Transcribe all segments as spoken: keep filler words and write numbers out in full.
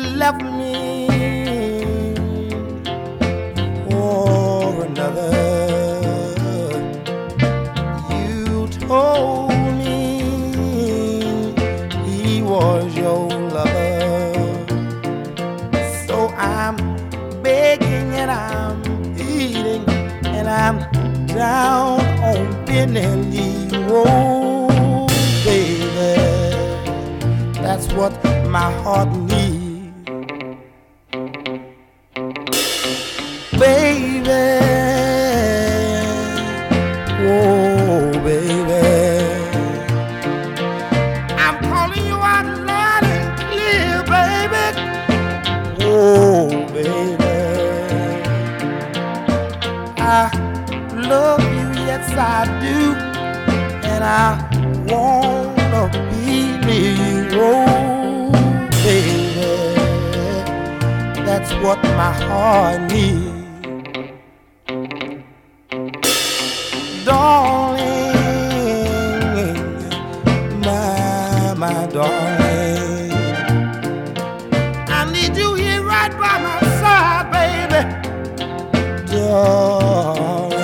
left me for another. You told me he was your lover, so I'm begging and I'm pleading and I'm down on bending knee. Oh, baby, that's what my heart needs. Baby, oh, baby, I'm calling you out loud and clear, baby. Oh, baby, I love you, yes I do, and I wanna be near you. Oh, baby, that's what my heart needs. Darling, my, my darling, I need you here right by my side, baby. Darling,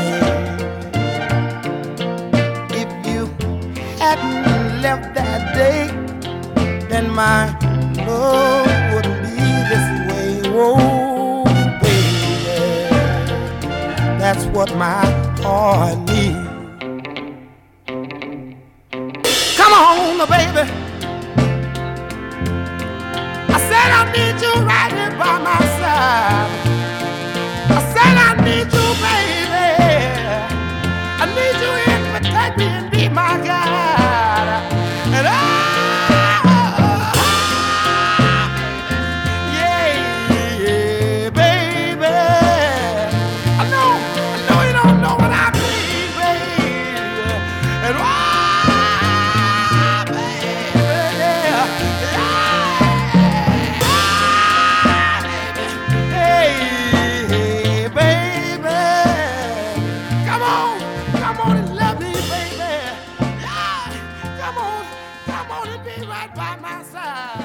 if you hadn't left that day, then my love wouldn't be this way. Oh, baby, that's what my heart needs. Come on, baby, I said I need you right here by my side. I said I need you, baby. I need you here to protect me and be my guide. And I, yeah, yeah, baby, I know, I know you don't know what I mean, baby. And oh, baby, yeah, yeah, hey, hey, baby, come on, come on and love me, baby. Yeah, come on, come on and be right by my side.